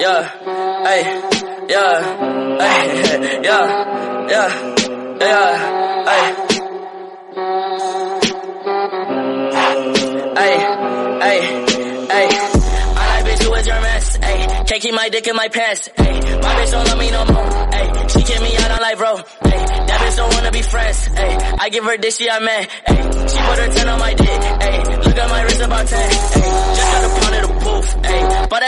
yeah, ay, yeah, ay, yeah, ay. I like bitch who is your mess, ayy. Can't keep my dick in my pants, ayy. My bitch don't love me no more, ayy. She kick me out on live, bro, ayy. That bitch don't wanna be friends, ayy. I give her dick, she I'm mad, ayy. She put her 10 on my dick, ayy. Look at my wrist about 10, ayy. Just got a pound of the booth, ayy. But